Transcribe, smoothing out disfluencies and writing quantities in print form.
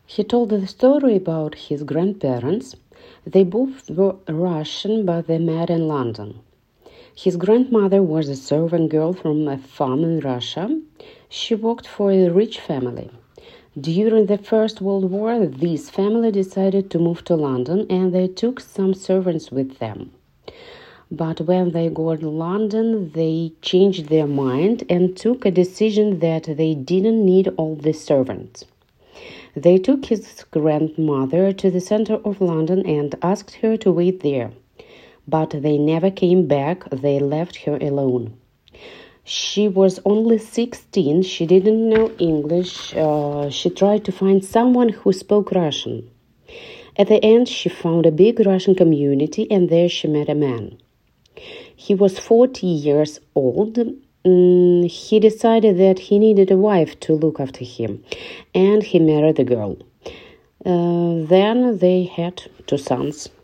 He told the story about his grandparents. They both were Russian, but they met in London. His grandmother was a servant girl from a farm in Russia. She worked for a rich family. During the First World War, this family decided to move to London, and they took some servants with them. But when they got to London, they changed their mind and took a decision that they didn't need all the servants. They took his grandmother to the center of London and asked her to wait there. But they never came back. They left her alone. She was only 16. She didn't know English. She tried to find someone who spoke Russian. At the end, she found a big Russian community, and there she met a man. He was 40 years old. He decided that he needed a wife to look after him, and he married the girl. Then they had 2 sons.